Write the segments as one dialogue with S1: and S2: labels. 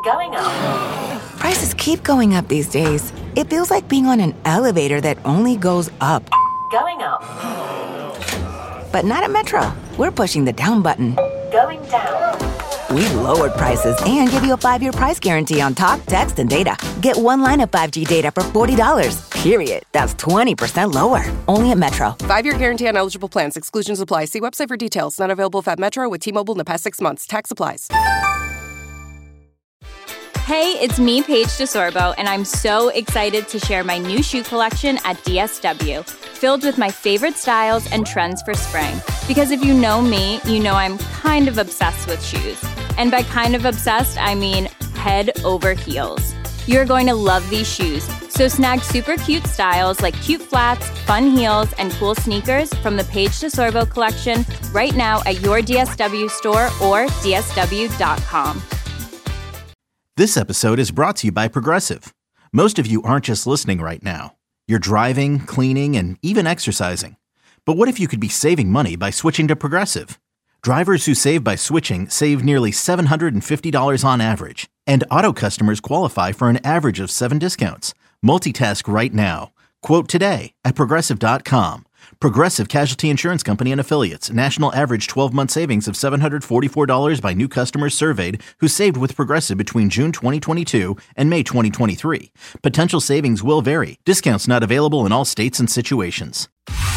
S1: Going up.
S2: Prices keep going up these days. It feels like being on an elevator that only goes up.
S1: Going up.
S2: But not at Metro. We're pushing the down button.
S1: Going down.
S2: We've lowered prices and give you a 5-year price guarantee on talk, text, and data. Get one line of 5G data for $40, period. That's 20% lower. Only at Metro.
S3: 5-year guarantee on eligible plans. Exclusions apply. See website for details. Not available at Metro with T-Mobile in the past 6 months. Tax applies.
S4: Hey, it's me, Paige DeSorbo, and I'm so excited to share my new shoe collection at DSW, filled with my favorite styles and trends for spring. Because if you know me, you know I'm kind of obsessed with shoes. And by kind of obsessed, I mean head over heels. You're going to love these shoes. So snag super cute styles like cute flats, fun heels, and cool sneakers from the Paige DeSorbo collection right now at your DSW store or dsw.com.
S5: This episode is brought to you by Progressive. Most of you aren't just listening right now. You're driving, cleaning, and even exercising. But what if you could be saving money by switching to Progressive? Drivers who save by switching save nearly $750 on average. And auto customers qualify for an average of 7 discounts. Multitask right now. Quote today at Progressive.com. Progressive Casualty Insurance Company and Affiliates. National average 12-month savings of $744 by new customers surveyed who saved with Progressive between June 2022 and May 2023. Potential savings will vary. Discounts not available in all states and situations.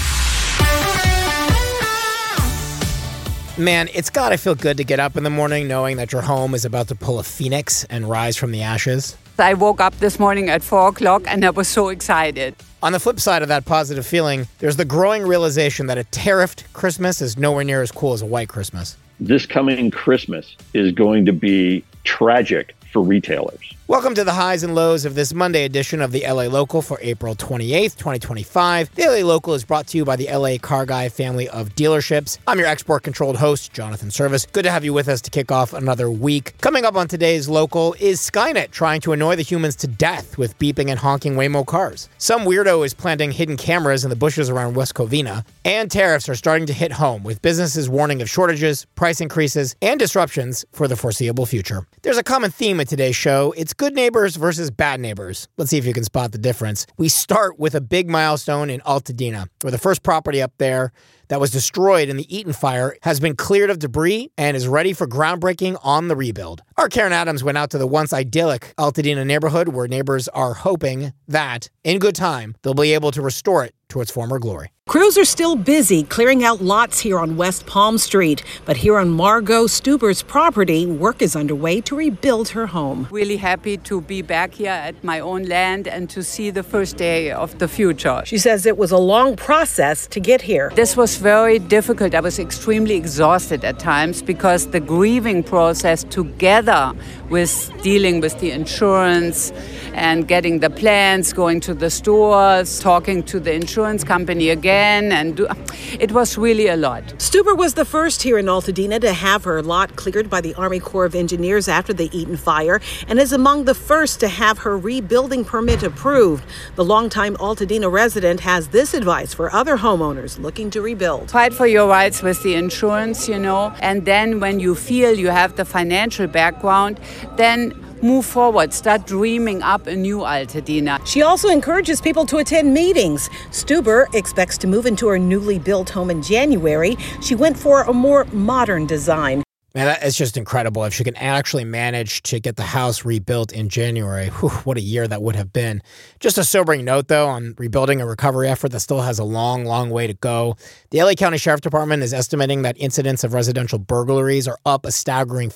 S6: Man, it's gotta feel good to get up in the morning knowing that your home is about to pull a phoenix and rise from the ashes.
S7: I woke up this morning at 4 o'clock and I was so excited.
S6: On the flip side of that positive feeling, there's the growing realization that a tariffed Christmas is nowhere near as cool as a white Christmas.
S8: This coming Christmas is going to be tragic for retailers.
S6: Welcome to the highs and lows of this Monday edition of the LA Local for April 28th, 2025. The LA Local is brought to you by the LA Car Guy family of dealerships. I'm your export-controlled host, Jonathan Service. Good to have you with us to kick off another week. Coming up on today's Local is Skynet trying to annoy the humans to death with beeping and honking Waymo cars. Some weirdo is planting hidden cameras in the bushes around West Covina. And tariffs are starting to hit home, with businesses warning of shortages, price increases, and disruptions for the foreseeable future. There's a common theme in today's show. It's good neighbors versus bad neighbors. Let's see if you can spot the difference. We start with a big milestone in Altadena, where the first property up there that was destroyed in the Eaton fire has been cleared of debris and is ready for groundbreaking on the rebuild. Our Karen Adams went out to the once idyllic Altadena neighborhood, where neighbors are hoping that, in good time, they'll be able to restore it to its former glory.
S9: Crews are still busy clearing out lots here on West Palm Street. But here on Margot Stuber's property, work is underway to rebuild her home.
S7: Really happy to be back here at my own land and to see the first day of the future.
S9: She says it was a long process to get here.
S7: This was very difficult. I was extremely exhausted at times because the grieving process together with dealing with the insurance and getting the plans, going to the stores, talking to the insurance company again, and it was really a lot.
S9: Stuber was the first here in Altadena to have her lot cleared by the Army Corps of Engineers after the Eaton fire, and is among the first to have her rebuilding permit approved. The longtime Altadena resident has this advice for other homeowners looking to rebuild.
S7: Fight for your rights with the insurance, and then when you feel you have the financial background, then move forward, start dreaming up a new Altadena.
S9: She also encourages people to attend meetings. Stuber expects to move into her newly built home in January. She went for a more modern design.
S6: Man, that is just incredible. If she can actually manage to get the house rebuilt in January, what a year that would have been. Just a sobering note, though, on rebuilding a recovery effort that still has a long, long way to go. The LA County Sheriff Department is estimating that incidents of residential burglaries are up a staggering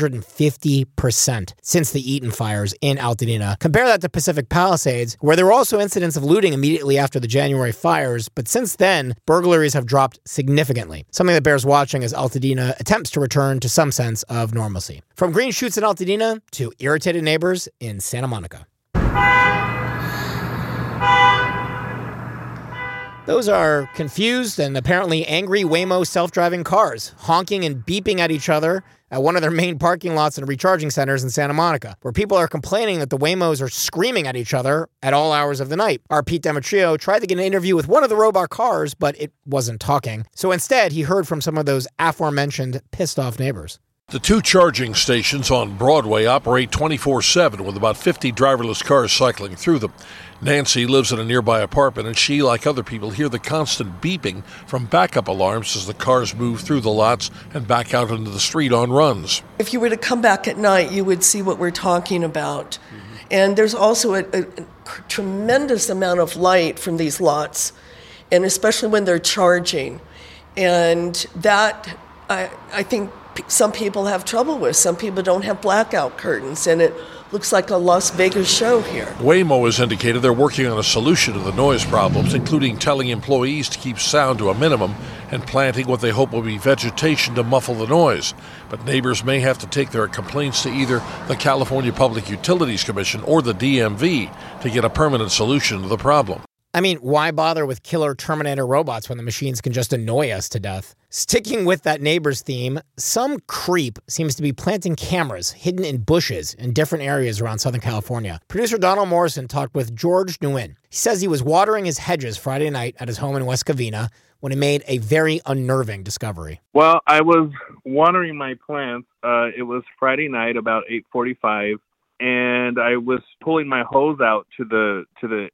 S6: 450% since the Eaton fires in Altadena. Compare that to Pacific Palisades, where there were also incidents of looting immediately after the January fires, but since then, burglaries have dropped significantly. Something that bears watching as Altadena attempts to return to some sense of normalcy. From green shoots in Altadena to irritated neighbors in Santa Monica. Those are confused and apparently angry Waymo self-driving cars, honking and beeping at each other at one of their main parking lots and recharging centers in Santa Monica, where people are complaining that the Waymos are screaming at each other at all hours of the night. Our Pete Demetrio tried to get an interview with one of the robot cars, but it wasn't talking. So instead, he heard from some of those aforementioned pissed-off neighbors.
S10: The two charging stations on Broadway operate 24/7 with about 50 driverless cars cycling through them. Nancy lives in a nearby apartment, and she, like other people, hear the constant beeping from backup alarms as the cars move through the lots and back out into the street on runs.
S11: If you were to come back at night, you would see what we're talking about. And there's also a tremendous amount of light from these lots, and especially when they're charging. And that, I think, some people have trouble with. Some people don't have blackout curtains, and it looks like a Las Vegas show here.
S10: Waymo has indicated they're working on a solution to the noise problems, including telling employees to keep sound to a minimum and planting what they hope will be vegetation to muffle the noise. But neighbors may have to take their complaints to either the California Public Utilities Commission or the DMV to get a permanent solution to the problem.
S6: I mean, why bother with killer Terminator robots when the machines can just annoy us to death? Sticking with that neighbors theme, some creep seems to be planting cameras hidden in bushes in different areas around Southern California. Producer Donald Morrison talked with George Nguyen. He says he was watering his hedges Friday night at his home in West Covina when he made a very unnerving discovery.
S12: Well, I was watering my plants. It was Friday night about 8:45, and I was pulling my hose out to the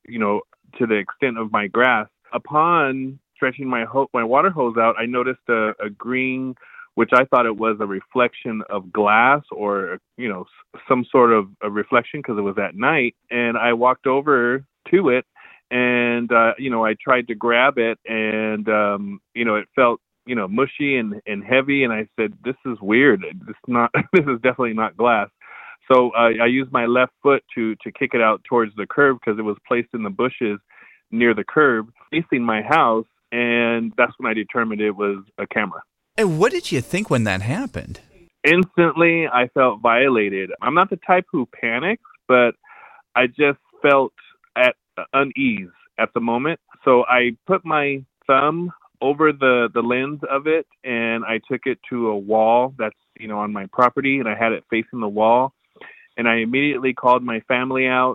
S12: extent of my grass. Upon stretching my water hose out, I noticed a green, which I thought it was a reflection of glass or, some sort of a reflection because it was at night. And I walked over to it and, I tried to grab it and, it felt, mushy and heavy. And I said, this is weird. This is definitely not glass. So I used my left foot to kick it out towards the curb because it was placed in the bushes near the curb facing my house, and that's when I determined it was a camera.
S13: And what did you think when that happened?
S12: Instantly, I felt violated. I'm not the type who panics, but I just felt at unease at the moment. So I put my thumb over the lens of it, and I took it to a wall that's on my property, and I had it facing the wall. And I immediately called my family out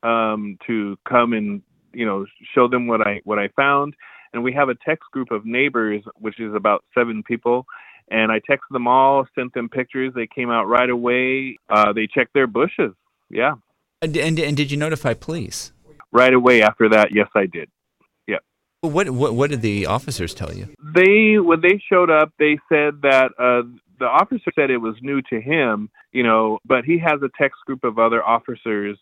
S12: to come and show them what I found. And we have a text group of neighbors, which is about 7 people. And I texted them all, sent them pictures. They came out right away. They checked their bushes. Yeah.
S13: And did you notify police?
S12: Right away after that, yes, I did. Yeah.
S13: What did the officers tell you?
S12: When they showed up, they said that the officer said it was new to him, but he has a text group of other officers,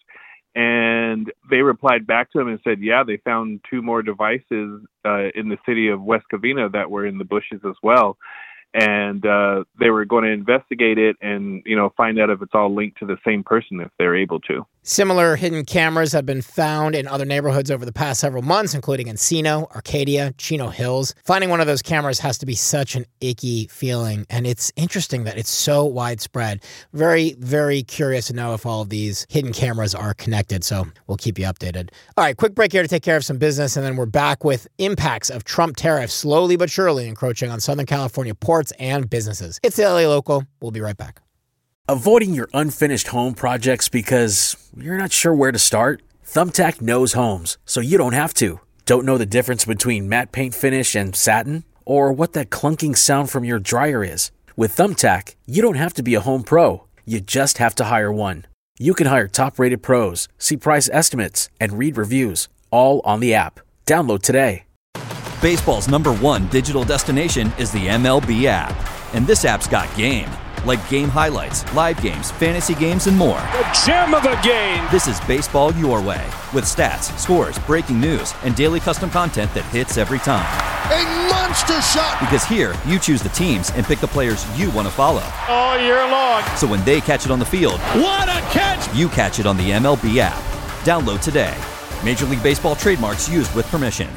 S12: and they replied back to him and said, yeah, they found 2 more devices in the city of West Covina that were in the bushes as well. And they were going to investigate it and, find out if it's all linked to the same person if they're able to.
S6: Similar hidden cameras have been found in other neighborhoods over the past several months, including Encino, Arcadia, Chino Hills. Finding one of those cameras has to be such an icky feeling, and it's interesting that it's so widespread. Very, very curious to know if all of these hidden cameras are connected, so we'll keep you updated. All right, quick break here to take care of some business, and then we're back with impacts of Trump tariffs slowly but surely encroaching on Southern California ports and businesses. It's the LA Local. We'll be right back.
S14: Avoiding your unfinished home projects because you're not sure where to start? Thumbtack knows homes, so you don't have to. Don't know the difference between matte paint finish and satin? Or what that clunking sound from your dryer is? With Thumbtack, you don't have to be a home pro. You just have to hire one. You can hire top-rated pros, see price estimates, and read reviews, all on the app. Download today.
S15: Baseball's #1 digital destination is the MLB app. And this app's got game. Like game highlights, live games, fantasy games, and more.
S16: The gem of the game!
S15: This is baseball your way. With stats, scores, breaking news, and daily custom content that hits every time.
S16: A monster shot!
S15: Because here, you choose the teams and pick the players you want to follow.
S16: All year long.
S15: So when they catch it on the field,
S16: what a catch!
S15: You catch it on the MLB app. Download today. Major League Baseball trademarks used with permission.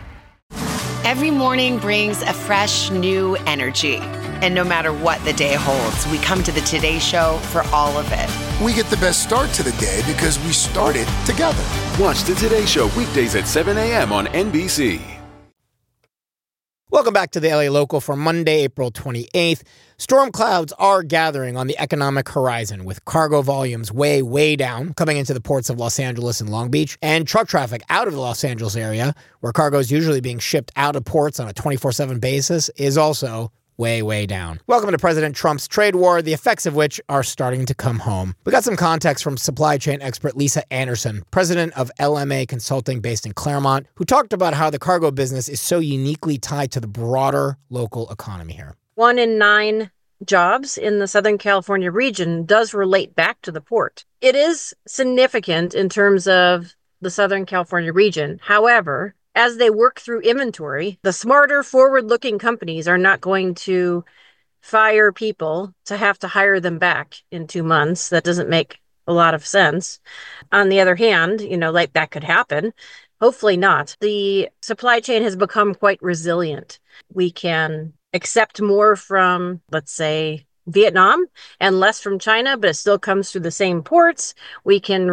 S17: Every morning brings a fresh, new energy. And no matter what the day holds, we come to the Today Show for all of it.
S18: We get the best start to the day because we started together.
S19: Watch the Today Show weekdays at 7 a.m. on NBC.
S6: Welcome back to the LA Local for Monday, April 28th. Storm clouds are gathering on the economic horizon with cargo volumes way down coming into the ports of Los Angeles and Long Beach, and truck traffic out of the Los Angeles area, where cargo is usually being shipped out of ports on a 24/7 basis, is also way down. Welcome to President Trump's trade war, the effects of which are starting to come home. We got some context from supply chain expert Lisa Anderson, president of LMA Consulting based in Claremont, who talked about how the cargo business is so uniquely tied to the broader local economy here.
S20: 1 in 9 jobs in the Southern California region does relate back to the port. It is significant in terms of the Southern California region. However, as they work through inventory, the smarter, forward-looking companies are not going to fire people to have to hire them back in 2 months. That doesn't make a lot of sense. On the other hand, like that could happen. Hopefully not. The supply chain has become quite resilient. We can accept more from, let's say, Vietnam and less from China, but it still comes through the same ports. We can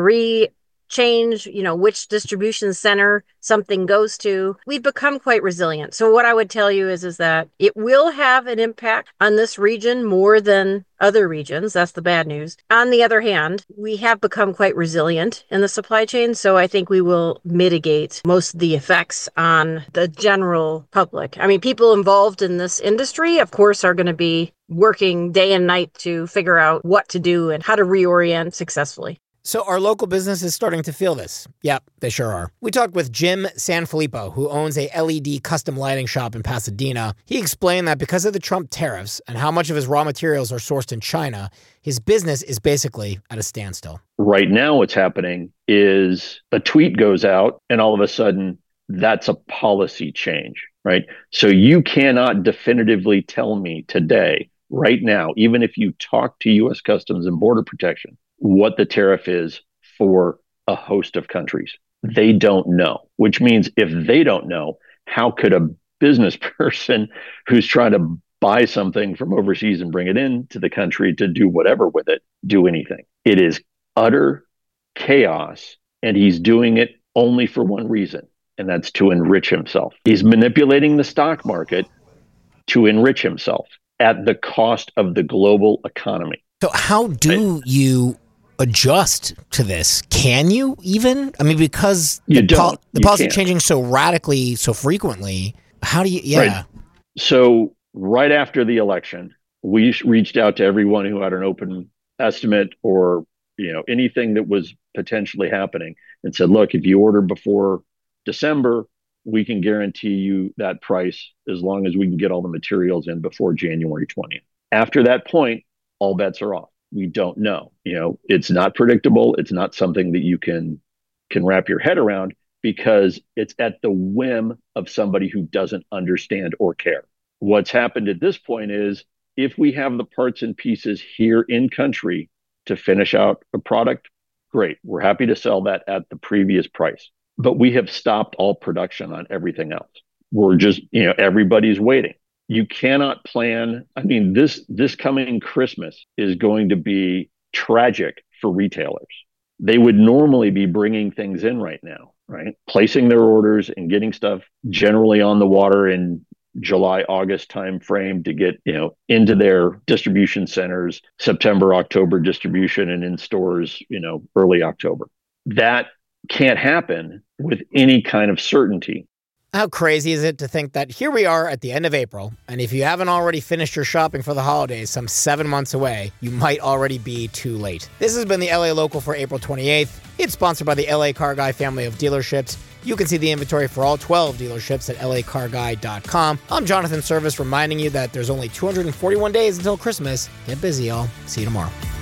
S20: change, which distribution center something goes to. We've become quite resilient. So what I would tell you is that it will have an impact on this region more than other regions. That's the bad news. On the other hand, we have become quite resilient in the supply chain. So I think we will mitigate most of the effects on the general public. I mean, people involved in this industry, of course, are going to be working day and night to figure out what to do and how to reorient successfully.
S6: So our local business is starting to feel this. Yep, they sure are. We talked with Jim Sanfilippo, who owns a LED custom lighting shop in Pasadena. He explained that because of the Trump tariffs and how much of his raw materials are sourced in China, his business is basically at a standstill.
S8: Right now, what's happening is a tweet goes out and all of a sudden that's a policy change, right? So you cannot definitively tell me today, right now, even if you talk to U.S. Customs and Border Protection, what the tariff is for a host of countries. They don't know, which means if they don't know, how could a business person who's trying to buy something from overseas and bring it into the country to do whatever with it, do anything? It is utter chaos, and he's doing it only for one reason, and that's to enrich himself. He's manipulating the stock market to enrich himself at the cost of the global economy.
S6: So how do you adjust to this? Can you even? I mean, because the policy changing so radically, so frequently, how do you? Yeah.
S8: Right. So right after the election, we reached out to everyone who had an open estimate or, anything that was potentially happening and said, look, if you order before December, we can guarantee you that price as long as we can get all the materials in before January 20th. After that point, all bets are off. We don't know. It's not predictable. It's not something that you can wrap your head around because it's at the whim of somebody who doesn't understand or care. What's happened at this point is if we have the parts and pieces here in country to finish out a product, great. We're happy to sell that at the previous price. But we have stopped all production on everything else. We're just, everybody's waiting. You cannot plan. I mean, this coming Christmas is going to be tragic for retailers. They would normally be bringing things in right now, right? Placing their orders and getting stuff generally on the water in July, August timeframe to get, into their distribution centers, September, October distribution and in stores, early October. That can't happen with any kind of certainty.
S6: How crazy is it to think that here we are at the end of April, and if you haven't already finished your shopping for the holidays some 7 months away, you might already be too late. This has been the LA Local for April 28th. It's sponsored by the LA Car Guy family of dealerships. You can see the inventory for all 12 dealerships at lacarguy.com. I'm Jonathan Service reminding you that there's only 241 days until Christmas. Get busy, y'all. See you tomorrow.